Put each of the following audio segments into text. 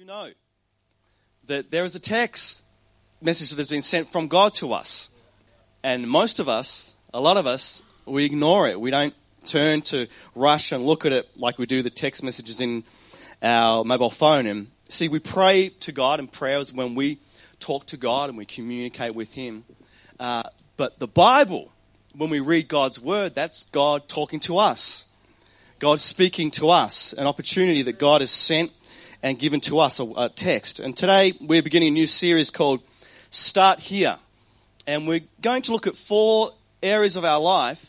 know that there is a text message that has been sent from God to us? And most of us, a lot of us, we ignore it. We don't turn to rush and look at it like we do the text messages in our mobile phone. And see, we pray to God, and prayers when we talk to God and we communicate with Him. But the Bible, when we read God's Word, that's God talking to us. God speaking to us, an opportunity that God has sent and given to us, a text. And today we're beginning a new series called Start Here. And we're going to look at 4 areas of our life.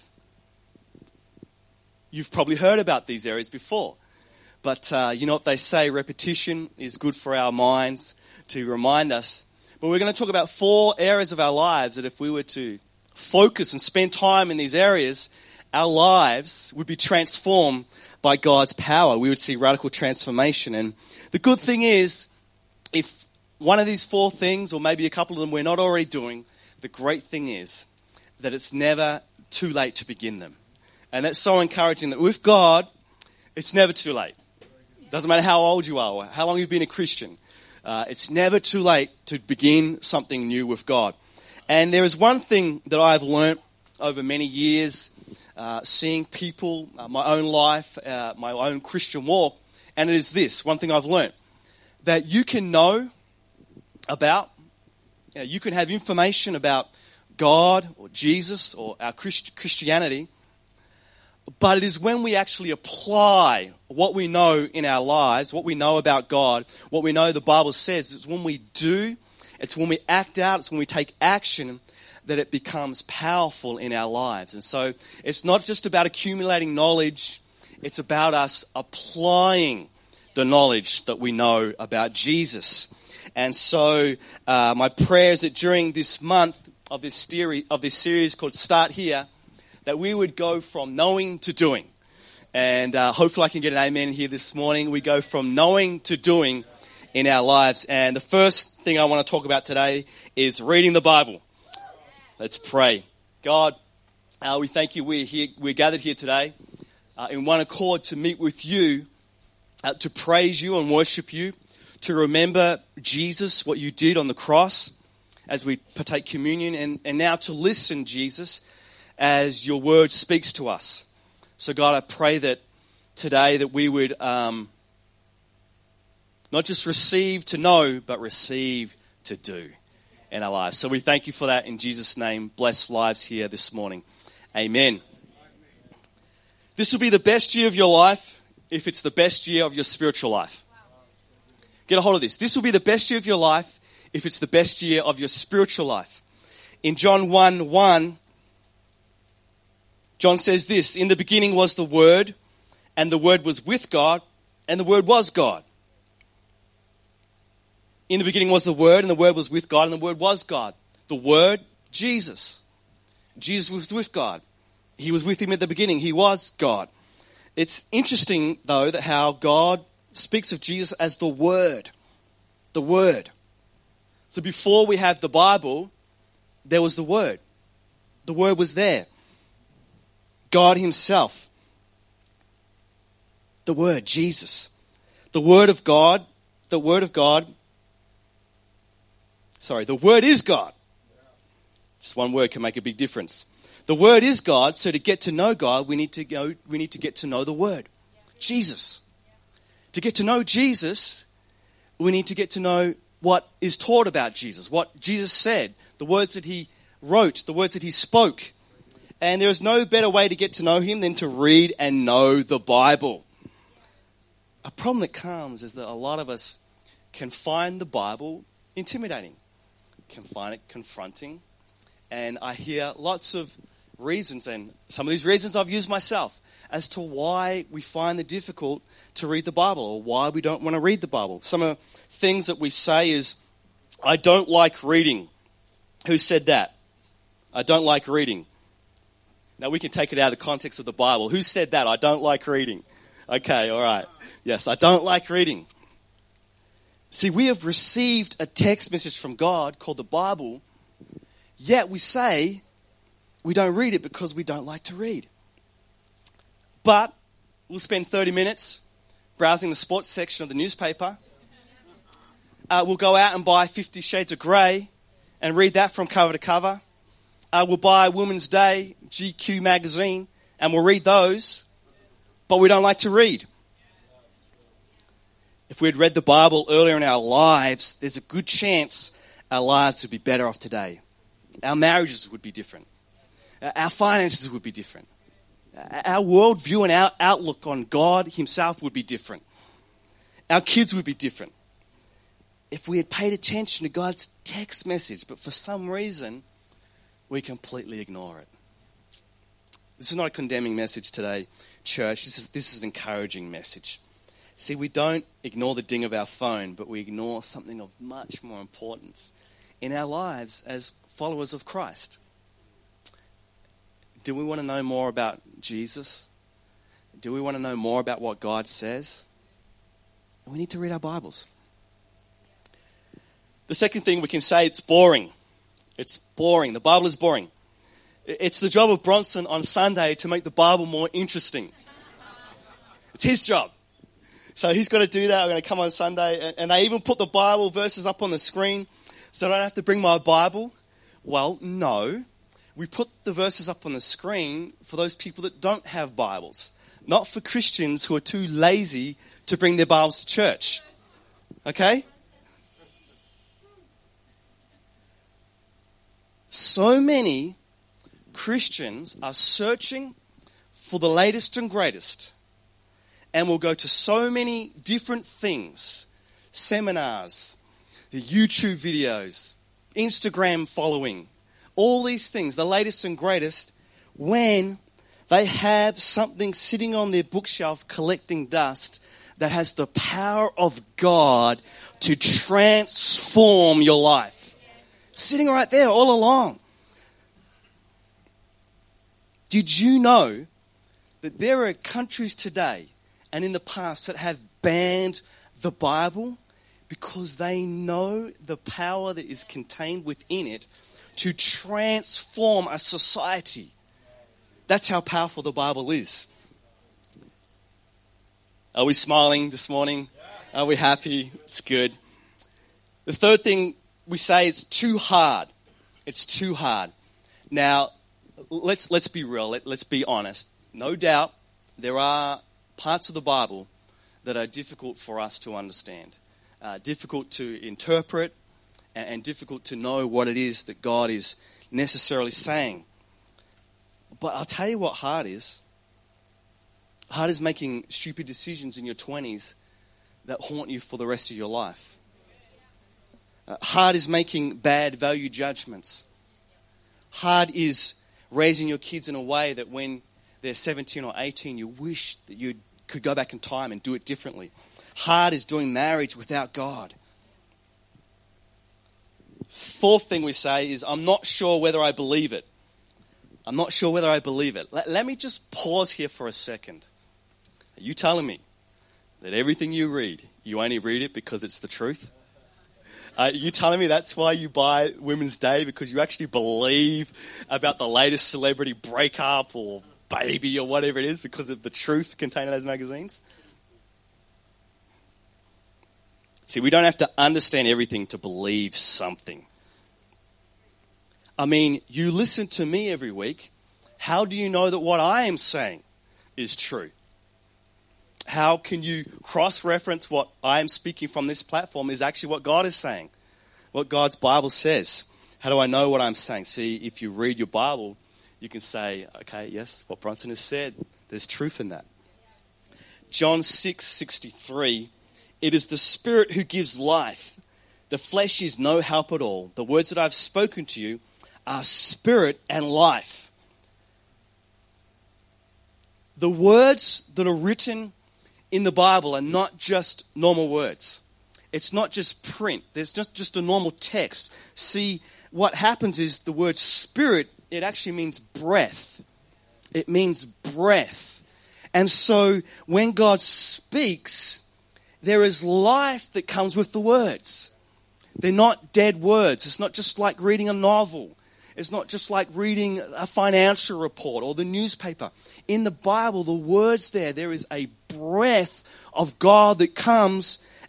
You've probably heard about these areas before. But you know what they say, repetition is good for our minds to remind us. But we're going to talk about 4 areas of our lives that if we were to focus and spend time in these areas, our lives would be transformed by God's power. We would see radical transformation. And the good thing is, if one of these 4 things, or maybe a couple of them, we're not already doing, the great thing is that it's never too late to begin them. And that's so encouraging that with God, it's never too late. Doesn't matter how old you are or how long you've been a Christian. It's never too late to begin something new with God. And there is one thing that I've learnt over many years, seeing people, my own life, my own Christian walk, and it is this, one thing I've learnt, that you can know about, you can have information about God or Jesus or our Christianity, but it is when we actually apply what we know in our lives, what we know about God, what we know the Bible says, it's when we do, it's when we act out, it's when we take action that it becomes powerful in our lives. And so it's not just about accumulating knowledge, it's about us applying the knowledge that we know about Jesus. And so my prayer is that during this month of this series called Start Here, that we would go from knowing to doing. And hopefully I can get an amen here this morning. We go from knowing to doing in our lives. And the first thing I want to talk about today is reading the Bible. Let's pray. God, we thank you. We're gathered here today in one accord to meet with you, to praise you and worship you, to remember Jesus, what you did on the cross as we partake communion, and now to listen, Jesus, as your word speaks to us. So God, I pray that today that we would not just receive to know, but receive to do in our lives. So we thank you for that in Jesus' name. Bless lives here this morning. Amen. This will be the best year of your life if it's the best year of your spiritual life. Get a hold of this. This will be the best year of your life if it's the best year of your spiritual life. In John 1:1, John says this, "In the beginning was the Word, and the Word was with God, and the Word was God." In the beginning was the Word, and the Word was with God, and the Word was God. The Word, Jesus. Jesus was with God. He was with Him at the beginning. He was God. It's interesting, though, that how God speaks of Jesus as the Word. The Word. So before we have the Bible, there was the Word. The Word was there. God Himself. The Word, Jesus. The Word of God. The Word of God. The Word is God. Just one word can make a big difference. The Word is God, so to get to know God, we need to get to know the Word. Jesus. To get to know Jesus, we need to get to know what is taught about Jesus, what Jesus said, the words that He wrote, the words that He spoke. And there is no better way to get to know Him than to read and know the Bible. A problem that comes is that a lot of us can find the Bible intimidating, can find it confronting. And I hear lots of reasons, and some of these reasons I've used myself, as to why we find it difficult to read the Bible or why we don't want to read the Bible. Some of the things that we say is, I don't like reading. Who said that? I don't like reading. Now we can take it out of the context of the Bible. Who said that? I don't like reading. Okay, all right. Yes, I don't like reading. See, we have received a text message from God called the Bible, yet we say we don't read it because we don't like to read. But we'll spend 30 minutes browsing the sports section of the newspaper we'll go out and buy 50 Shades of Grey and read that from cover to cover. We'll buy Women's Day, GQ magazine, and we'll read those, but we don't like to read. If we had read the Bible earlier in our lives, there's a good chance our lives would be better off today. Our marriages would be different. Our finances would be different. Our worldview and our outlook on God himself would be different. Our kids would be different. If we had paid attention to God's text message, but for some reason, we completely ignore it. This is not a condemning message today, church. This is an encouraging message. See, we don't ignore the ding of our phone, but we ignore something of much more importance in our lives as followers of Christ. Do we want to know more about Jesus? Do we want to know more about what God says? We need to read our Bibles. The second thing we can say, it's boring. It's boring. The Bible is boring. It's the job of Bronson on Sunday to make the Bible more interesting. It's his job. So he's got to do that. I'm going to come on Sunday. And they even put the Bible verses up on the screen so I don't have to bring my Bible. Well, no. We put the verses up on the screen for those people that don't have Bibles. Not for Christians who are too lazy to bring their Bibles to church. Okay? So many Christians are searching for the latest and greatest. And will go to so many different things, seminars, YouTube videos, Instagram following, all these things, the latest and greatest, when they have something sitting on their bookshelf collecting dust that has the power of God to transform your life. Sitting right there all along. Did you know that there are countries today and in the past that have banned the Bible because they know the power that is contained within it to transform a society? That's how powerful the Bible is. Are we smiling this morning? Are we happy? It's good. The third thing we say is too hard. It's too hard. Now, let's be real. Let's be honest. No doubt there are parts of the Bible that are difficult for us to understand, difficult to interpret, and difficult to know what it is that God is necessarily saying. But I'll tell you what hard is. Hard is making stupid decisions in your 20s that haunt you for the rest of your life. Hard is making bad value judgments. Hard is raising your kids in a way that when they're 17 or 18, you wish that you could go back in time and do it differently. Hard is doing marriage without God. Fourth thing we say is, I'm not sure whether I believe it. I'm not sure whether I believe it. Let me just pause here for a second. Are you telling me that everything you read, you only read it because it's the truth? Are you telling me that's why you buy Women's Day, because you actually believe about the latest celebrity breakup or baby or whatever it is because of the truth contained in those magazines? See, we don't have to understand everything to believe something. I mean, you listen to me every week. How do you know that what I am saying is true? How can you cross-reference what I am speaking from this platform is actually what God is saying, what God's Bible says? How do I know what I'm saying? See, if you read your Bible, you can say, okay, yes, what Bronson has said, there's truth in that. John 6:63, it is the Spirit who gives life. The flesh is no help at all. The words that I've spoken to you are spirit and life. The words that are written in the Bible are not just normal words. It's not just print. There's just a normal text. See, what happens is the word spirit, it actually means breath. It means breath. And so when God speaks, there is life that comes with the words. They're not dead words. It's not just like reading a novel. It's not just like reading a financial report or the newspaper. In the Bible, the words there is a breath of God that comes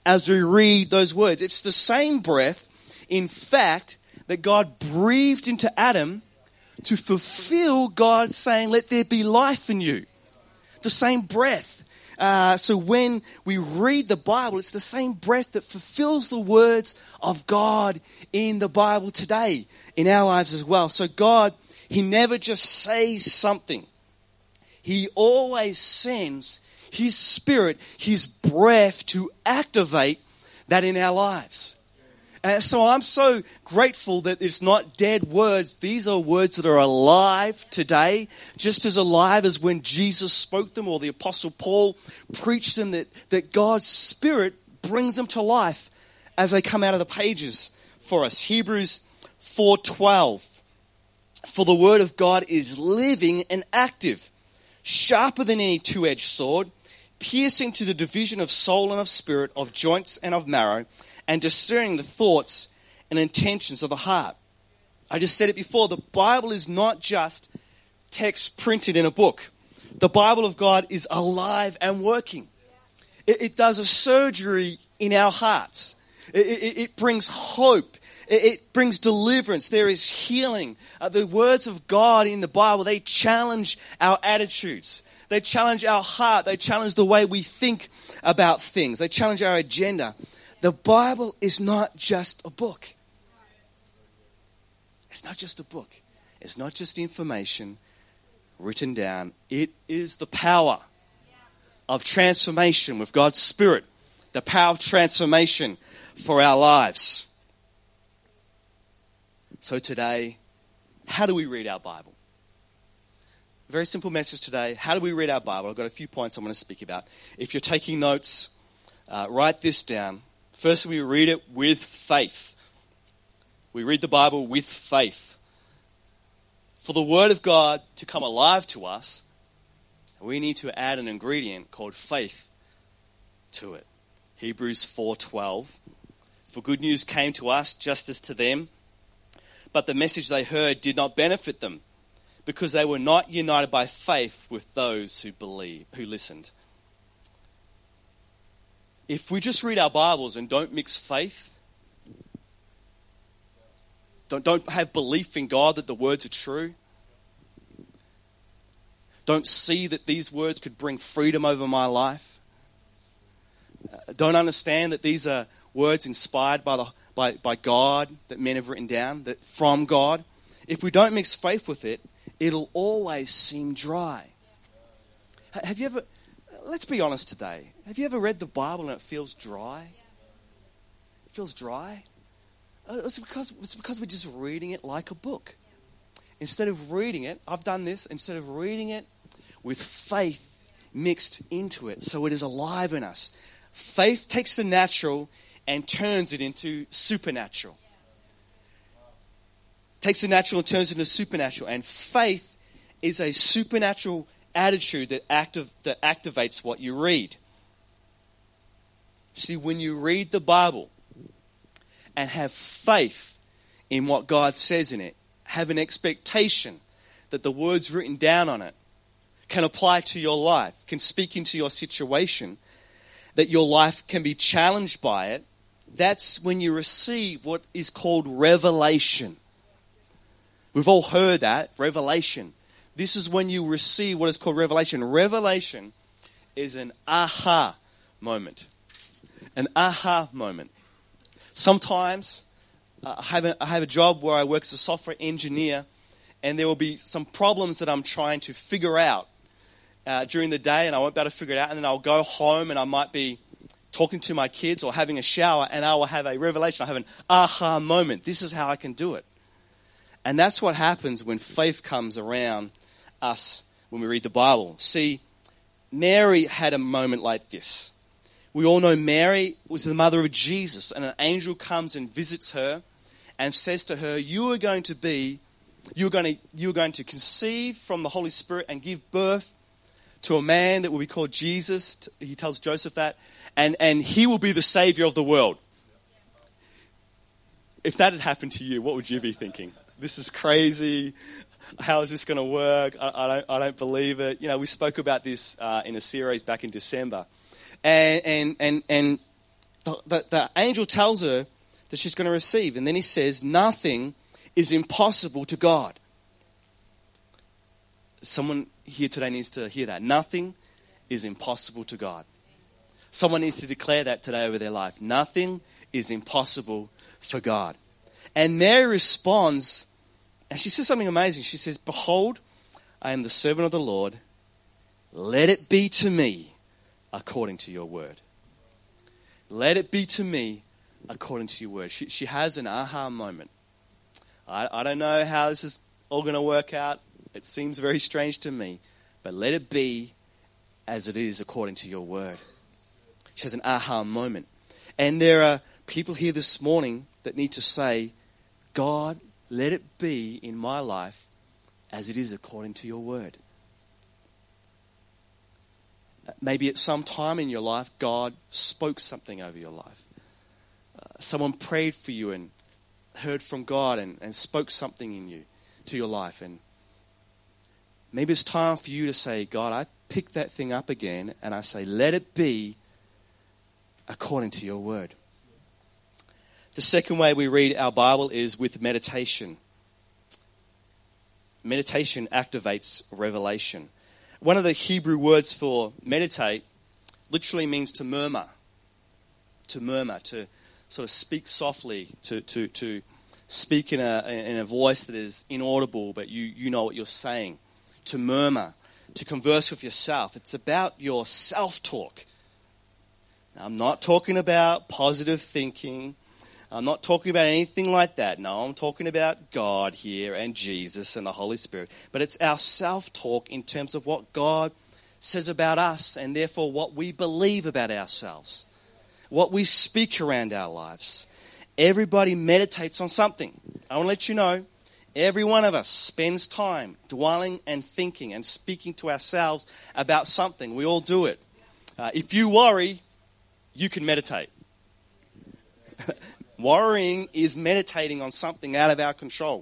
as we read those words. It's the same breath, in fact, that God breathed into Adam to fulfill God saying, let there be life in you. The same breath. So when we read the Bible, it's the same breath that fulfills the words of God in the Bible today, in our lives as well. So God, He never just says something. He always sends His Spirit, His breath to activate that in our lives. So I'm so grateful that it's not dead words. These are words that are alive today, just as alive as when Jesus spoke them or the Apostle Paul preached them, that God's Spirit brings them to life as they come out of the pages for us. Hebrews 4:12. For the word of God is living and active, sharper than any two-edged sword, piercing to the division of soul and of spirit, of joints and of marrow, and discerning the thoughts and intentions of the heart. I just said it before, the Bible is not just text printed in a book. The Bible of God is alive and working. It does a surgery in our hearts. It brings hope. It brings deliverance. There is healing. The words of God in the Bible, they challenge our attitudes. They challenge our heart. They challenge the way we think about things. They challenge our agenda. The Bible is not just a book. It's not just a book. It's not just information written down. It is the power of transformation with God's Spirit. The power of transformation for our lives. So today, how do we read our Bible? A very simple message today. How do we read our Bible? I've got a few points I'm going to speak about. If you're taking notes, write this down. First, we read it with faith. We read the Bible with faith. For the Word of God to come alive to us, we need to add an ingredient called faith to it. Hebrews 4:12. For good news came to us just as to them, but the message they heard did not benefit them, because they were not united by faith with those who listened. If we just read our Bibles and don't mix faith, don't have belief in God that the words are true, don't see that these words could bring freedom over my life, don't understand that these are words inspired by God, that men have written down, that from God, if we don't mix faith with it, it'll always seem dry. Have you ever, let's be honest today, have you ever read the Bible and it feels dry? It feels dry? It's because we're just reading it like a book. Instead of reading it, I've done this, instead of reading it with faith mixed into it, so it is alive in us. Faith takes the natural and turns it into supernatural. Takes the natural and turns it into supernatural. And faith is a supernatural attitude that activates what you read. See, when you read the Bible and have faith in what God says in it, have an expectation that the words written down on it can apply to your life, can speak into your situation, that your life can be challenged by it, that's when you receive what is called revelation. We've all heard that, revelation. This is when you receive what is called revelation. Revelation is an aha moment. An aha moment. Sometimes I have a job where I work as a software engineer, and there will be some problems that I'm trying to figure out during the day, and I won't be able to figure it out, and then I'll go home and I might be talking to my kids or having a shower, and I will have a revelation. I'll have an aha moment. This is how I can do it. And that's what happens when faith comes around us when we read the Bible. See, Mary had a moment like this. We all know Mary was the mother of Jesus, and an angel comes and visits her and says to her, you're going to conceive from the Holy Spirit and give birth to a man that will be called Jesus. He tells Joseph that. And he will be the Savior of the world. If that had happened to you, what would you be thinking? This is crazy. How is this going to work? I don't believe it. You know, we spoke about this in a series back in December. And the the angel tells her that she's going to receive. And then he says, nothing is impossible to God. Someone here today needs to hear that. Nothing is impossible to God. Someone needs to declare that today over their life. Nothing is impossible for God. And Mary responds, and she says something amazing. She says, behold, I am the servant of the Lord. Let it be to me according to your word. Let it be to me according to your word. She has an aha moment. I don't know how this is all going to work out. It seems very strange to me. But let it be as it is according to your word. She has an aha moment. And there are people here this morning that need to say, God, let it be in my life as it is according to your word. Maybe at some time in your life, God spoke something over your life. Someone prayed for you and heard from God and spoke something in you, to your life. And maybe it's time for you to say, God, I pick that thing up again and I say, let it be according to your word. The second way we read our Bible is with meditation. Meditation activates revelation. One of the Hebrew words for meditate literally means to murmur. To murmur, to sort of speak softly, to speak in a voice that is inaudible, but you know what you're saying. To murmur, to converse with yourself. It's about your self-talk. Now, I'm not talking about positive thinking. I'm not talking about anything like that. No, I'm talking about God here and Jesus and the Holy Spirit. But it's our self-talk in terms of what God says about us and therefore what we believe about ourselves, what we speak around our lives. Everybody meditates on something. I want to let you know, every one of us spends time dwelling and thinking and speaking to ourselves about something. We all do it. If you worry, you can meditate. Worrying is meditating on something out of our control.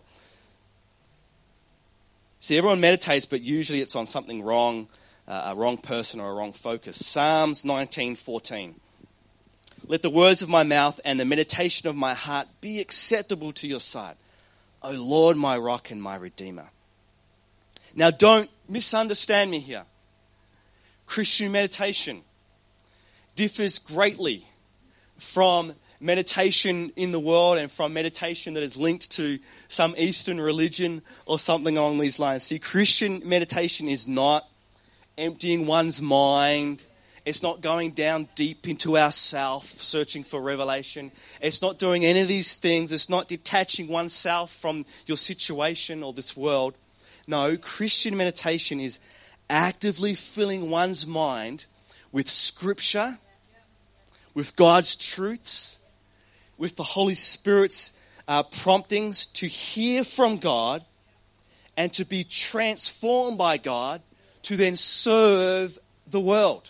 See, everyone meditates, but usually it's on something wrong, a wrong person or a wrong focus. Psalms 19:14. Let the words of my mouth and the meditation of my heart be acceptable to your sight, O Lord, my rock and my redeemer. Now, don't misunderstand me here. Christian meditation differs greatly from meditation in the world and from meditation that is linked to some Eastern religion or something along these lines. See, Christian meditation is not emptying one's mind. It's not going down deep into ourself, searching for revelation. It's not doing any of these things. It's not detaching oneself from your situation or this world. No, Christian meditation is actively filling one's mind with Scripture, with God's truths, with the Holy Spirit's promptings to hear from God and to be transformed by God to then serve the world.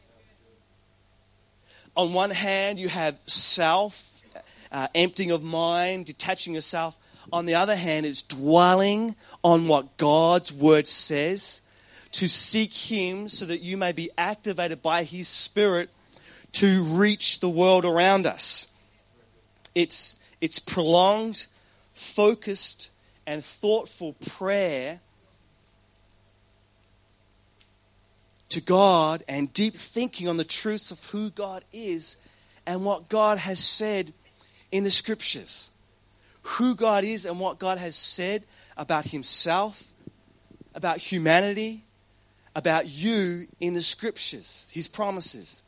On one hand, you have self, emptying of mind, detaching yourself. On the other hand, it's dwelling on what God's word says, to seek Him so that you may be activated by His Spirit to reach the world around us. It's prolonged, focused, and thoughtful prayer to God and deep thinking on the truths of who God is and what God has said in the Scriptures. Who God is and what God has said about Himself, about humanity, about you in the Scriptures, His promises.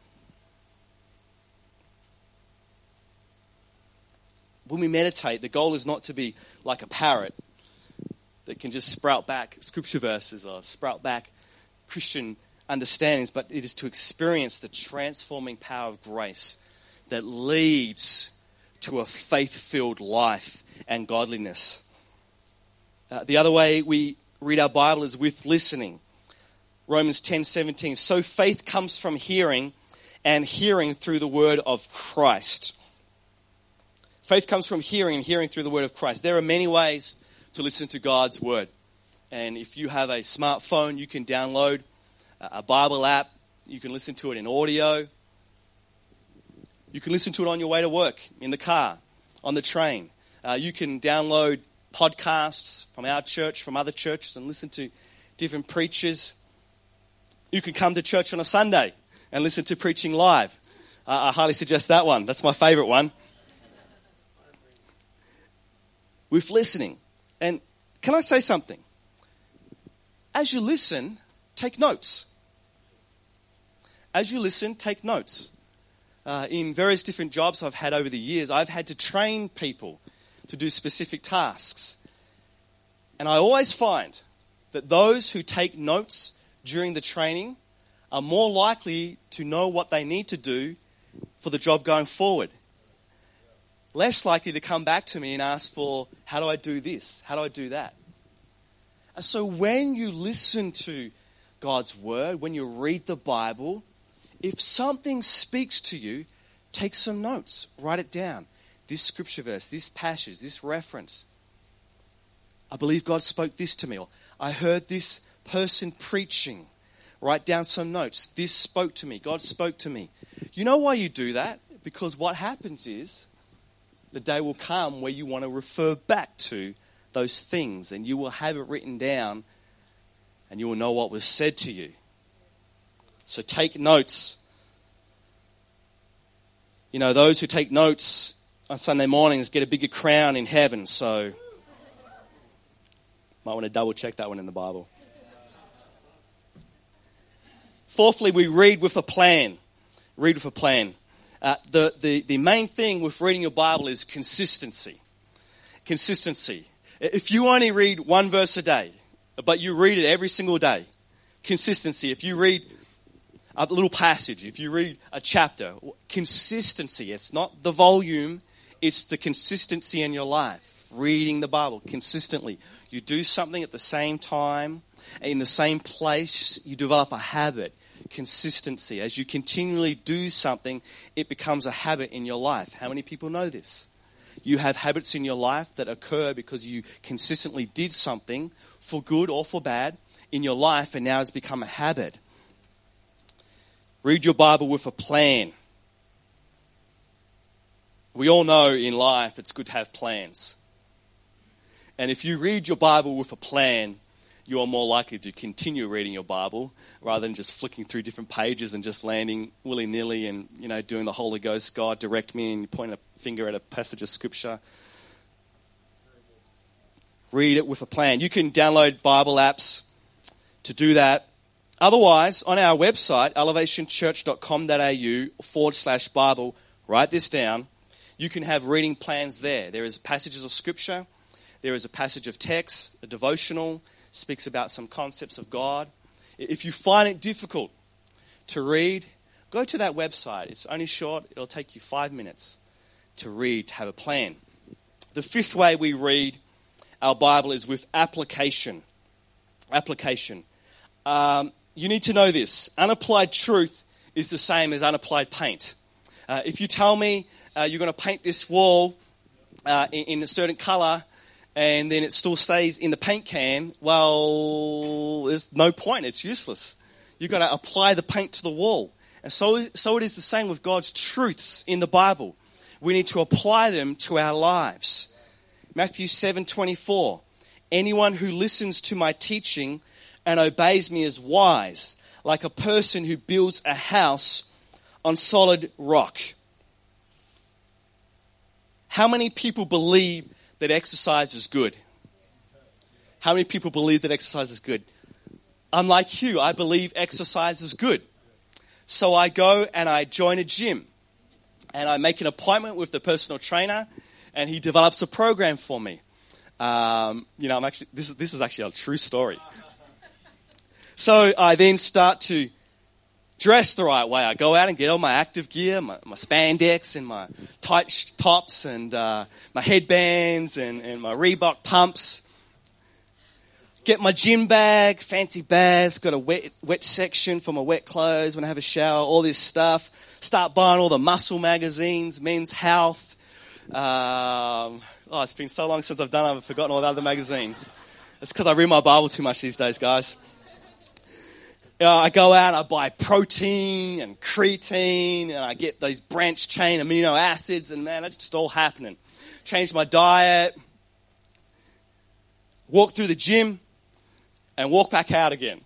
When we meditate, the goal is not to be like a parrot that can just sprout back scripture verses or sprout back Christian understandings, but it is to experience the transforming power of grace that leads to a faith-filled life and godliness. The other way we read our Bible is with listening. Romans 10:17. So faith comes from hearing, and hearing through the word of Christ. Faith comes from hearing, and hearing through the word of Christ. There are many ways to listen to God's word. And if you have a smartphone, you can download a Bible app. You can listen to it in audio. You can listen to it on your way to work, in the car, on the train. You can download podcasts from our church, from other churches, and listen to different preachers. You can come to church on a Sunday and listen to preaching live. I highly suggest that one. That's my favorite one. With listening. And can I say something? As you listen, take notes. As you listen, take notes. In various different jobs I've had over the years, I've had to train people to do specific tasks. And I always find that those who take notes during the training are more likely to know what they need to do for the job going forward. Less likely to come back to me and ask for, how do I do this? How do I do that? And so when you listen to God's word, when you read the Bible, if something speaks to you, take some notes, write it down. This scripture verse, this passage, this reference. I believe God spoke this to me, or I heard this person preaching. Write down some notes. This spoke to me. God spoke to me. You know why you do that? Because what happens is the day will come where you want to refer back to those things and you will have it written down and you will know what was said to you. So take notes. You know, those who take notes on Sunday mornings get a bigger crown in heaven. So might want to double check that one in the Bible. Fourthly, we read with a plan. Read with a plan. The main thing with reading your Bible is consistency. Consistency. If you only read one verse a day, but you read it every single day, consistency. If you read a little passage, if you read a chapter, consistency. It's not the volume, it's the consistency in your life. Reading the Bible consistently. You do something at the same time, in the same place, you develop a habit. Consistency. As you continually do something, it becomes a habit in your life. How many people know this? You have habits in your life that occur because you consistently did something for good or for bad in your life, and now it's become a habit. Read your Bible with a plan. We all know in life it's good to have plans. And if you read your Bible with a plan, you are more likely to continue reading your Bible rather than just flicking through different pages and just landing willy-nilly and, doing the Holy Ghost, God, direct me, and you point a finger at a passage of Scripture. Read it with a plan. You can download Bible apps to do that. Otherwise, on our website, elevationchurch.com.au/Bible, write this down. You can have reading plans there. There is passages of Scripture. There is a passage of text, a devotional, speaks about some concepts of God. If you find it difficult to read, go to that website. It's only short. It'll take you 5 minutes to read, to have a plan. The fifth way we read our Bible is with application. Application. You need to know this. Unapplied truth is the same as unapplied paint. If you tell me you're going to paint this wall in a certain color, and then it still stays in the paint can, well, there's no point. It's useless. You've got to apply the paint to the wall. And so it is the same with God's truths in the Bible. We need to apply them to our lives. Matthew 7:24. Anyone who listens to my teaching and obeys me is wise, like a person who builds a house on solid rock. How many people believe that exercise is good? How many people believe that exercise is good? I'm like you. I believe exercise is good. So I go and I join a gym. And I make an appointment with the personal trainer. And he develops a program for me. This is actually a true story. So I then start to dress the right way. I go out and get all my active gear, my spandex and my tight tops and my headbands and my Reebok pumps. Get my gym bag, fancy bags, got a wet section for my wet clothes when I have a shower, all this stuff. Start buying all the muscle magazines, Men's Health. It's been so long since I've done it, I've forgotten all the other magazines. It's because I read my Bible too much these days, guys. I go out, I buy protein and creatine, and I get those branched chain amino acids, and man, that's just all happening. Change my diet, walk through the gym, and walk back out again.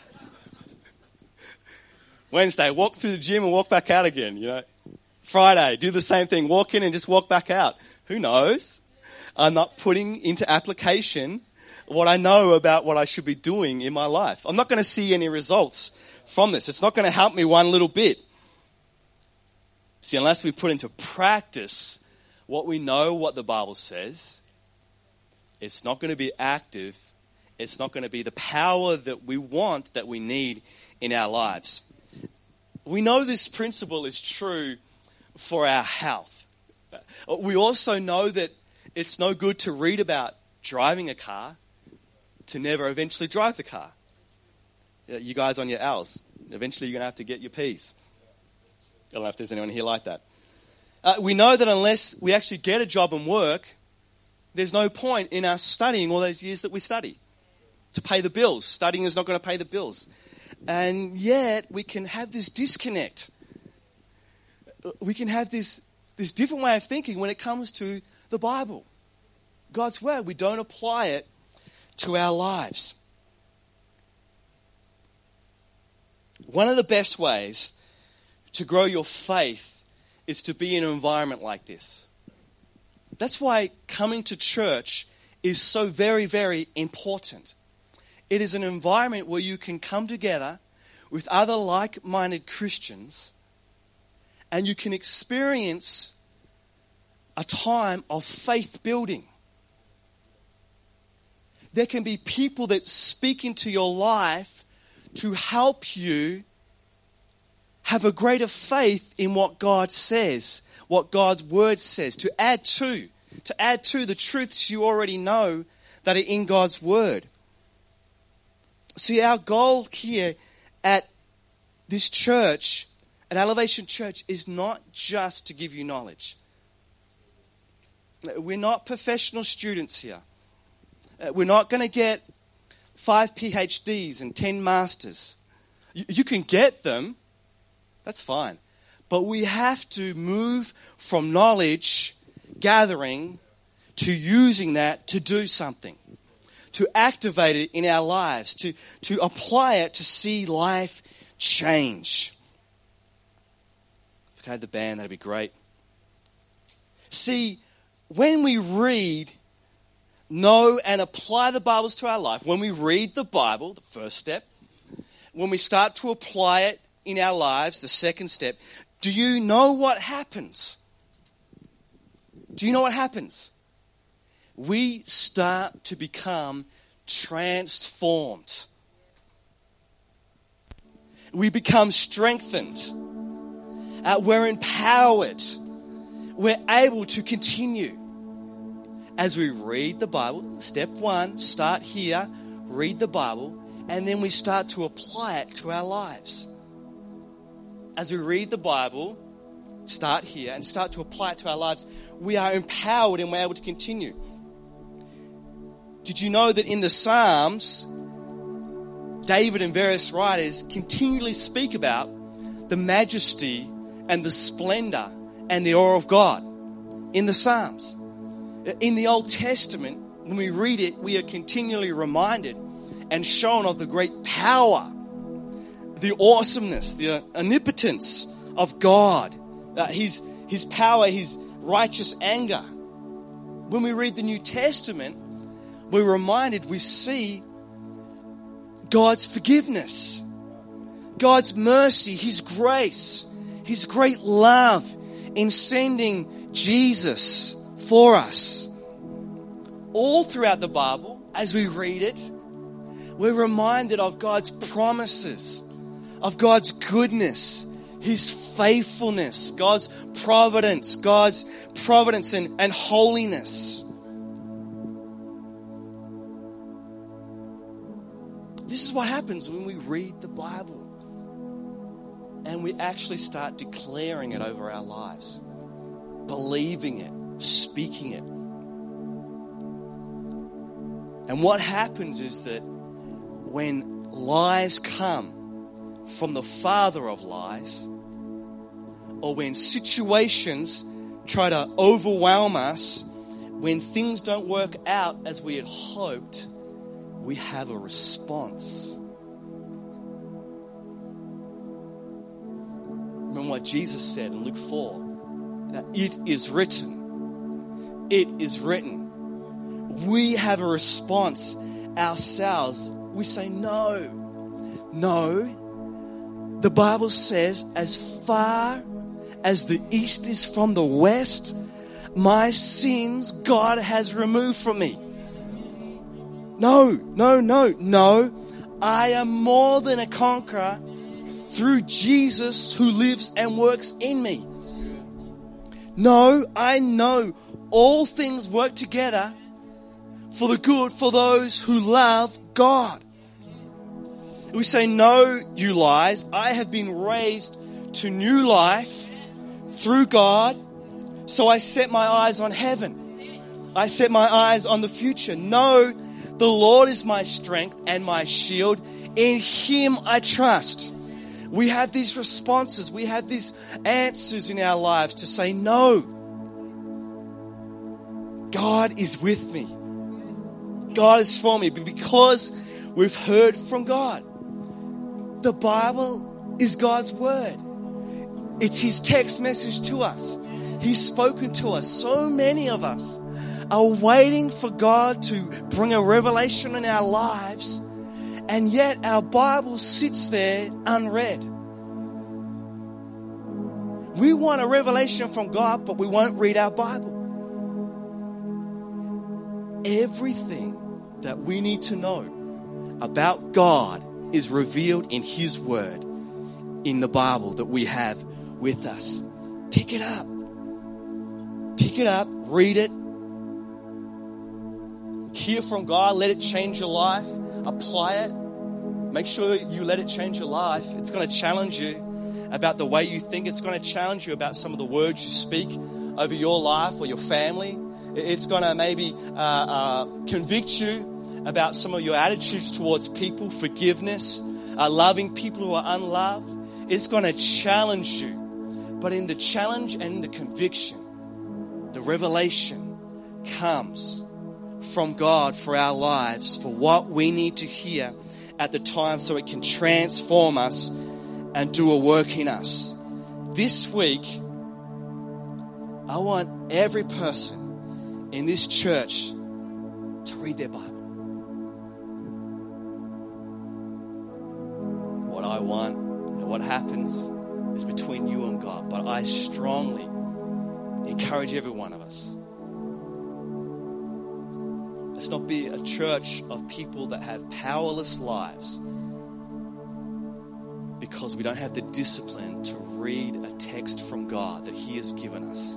Wednesday, walk through the gym and walk back out again, you know. Friday, do the same thing, walk in and just walk back out. Who knows? I'm not putting into application what I know about what I should be doing in my life. I'm not going to see any results from this. It's not going to help me one little bit. See, unless we put into practice what we know, what the Bible says, it's not going to be active. It's not going to be the power that we want, that we need in our lives. We know this principle is true for our health. We also know that it's no good to read about driving a car to never eventually drive the car. You guys on your L's, eventually you're going to have to get your P's. I don't know if there's anyone here like that. We know that unless we actually get a job and work, there's no point in us studying all those years that we study to pay the bills. Studying is not going to pay the bills. And yet we can have this disconnect. We can have this different way of thinking when it comes to the Bible, God's Word. We don't apply it to our lives. One of the best ways to grow your faith is to be in an environment like this. That's why coming to church is so very, very important. It is an environment where you can come together with other like-minded Christians and you can experience a time of faith building. There can be people that speak into your life to help you have a greater faith in what God says, what God's Word says, to add to the truths you already know that are in God's Word. See, our goal here at this church, at Elevation Church, is not just to give you knowledge. We're not professional students here. We're not going to get 5 PhDs and 10 masters. You can get them. That's fine. But we have to move from knowledge gathering to using that to do something, to activate it in our lives, to apply it to see life change. If I could have the band, that'd be great. See, when we read, know, and apply the Bibles to our life, when we read the Bible, the first step, when we start to apply it in our lives, the second step, do you know what happens? Do you know what happens? We start to become transformed. We become strengthened. We're empowered. We're able to continue. As we read the Bible, step 1, start here, read the Bible, and then we start to apply it to our lives. As we read the Bible, start here, and start to apply it to our lives, we are empowered and we're able to continue. Did you know that in the Psalms, David and various writers continually speak about the majesty and the splendor and the awe of God in the Psalms? In the Old Testament, when we read it, we are continually reminded and shown of the great power, the awesomeness, the omnipotence of God, His power, His righteous anger. When we read the New Testament, we're reminded, we see God's forgiveness, God's mercy, His grace, His great love in sending Jesus for us. All throughout the Bible, as we read it, we're reminded of God's promises, of God's goodness, His faithfulness, God's providence and holiness. This is what happens when we read the Bible and we actually start declaring it over our lives, believing it, speaking it. And what happens is that when lies come from the father of lies, or when situations try to overwhelm us, when things don't work out as we had hoped, we have a response. Remember what Jesus said in Luke 4, that it is written. It is written. We have a response ourselves. We say, no. The Bible says, as far as the east is from the west, my sins God has removed from me. No. I am more than a conqueror through Jesus who lives and works in me. No, I know all things work together for the good for those who love God. We say, no, you lies. I have been raised to new life through God. So I set my eyes on heaven. I set my eyes on the future. No, the Lord is my strength and my shield. In Him I trust. We have these responses. We have these answers in our lives to say, no. God is with me. God is for me. But because we've heard from God, the Bible is God's word. It's His text message to us. He's spoken to us. So many of us are waiting for God to bring a revelation in our lives, and yet our Bible sits there unread. We want a revelation from God, but we won't read our Bible. Everything that we need to know about God is revealed in His Word, in the Bible that we have with us. Pick it up. Pick it up, read it. Hear from God, let it change your life. Apply it. Make sure you let it change your life. It's going to challenge you about the way you think. It's going to challenge you about some of the words you speak over your life or your family. It's going to maybe convict you about some of your attitudes towards people, forgiveness, loving people who are unloved. It's going to challenge you. But in the challenge and in the conviction, the revelation comes from God for our lives, for what we need to hear at the time so it can transform us and do a work in us. This week, I want every person in this church to read their Bible. What I want, what happens is between you and God. But I strongly encourage every one of us. Let's not be a church of people that have powerless lives because we don't have the discipline to read a text from God that He has given us.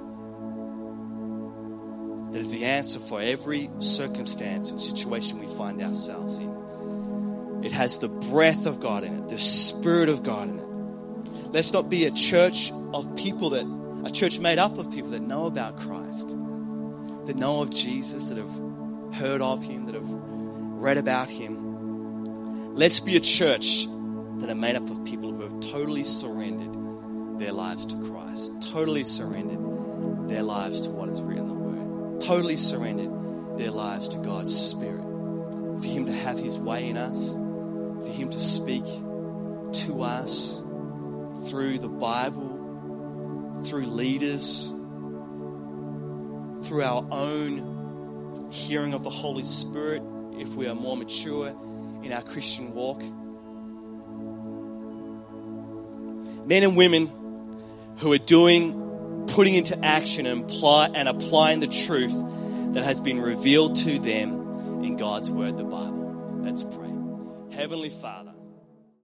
That is the answer for every circumstance and situation we find ourselves in. It has the breath of God in it, the Spirit of God in it. Let's not be a church of people a church made up of people that know about Christ, that know of Jesus, that have heard of Him, that have read about Him. Let's be a church that are made up of people who have totally surrendered their lives to Christ, totally surrendered their lives to what is written in the Word, totally surrendered their lives to God's Spirit, for Him to have His way in us, for Him to speak to us through the Bible, through leaders, through our own hearing of the Holy Spirit, if we are more mature in our Christian walk. Men and women who are putting into action and applying the truth that has been revealed to them in God's Word, the Bible. Let's pray. Heavenly Father,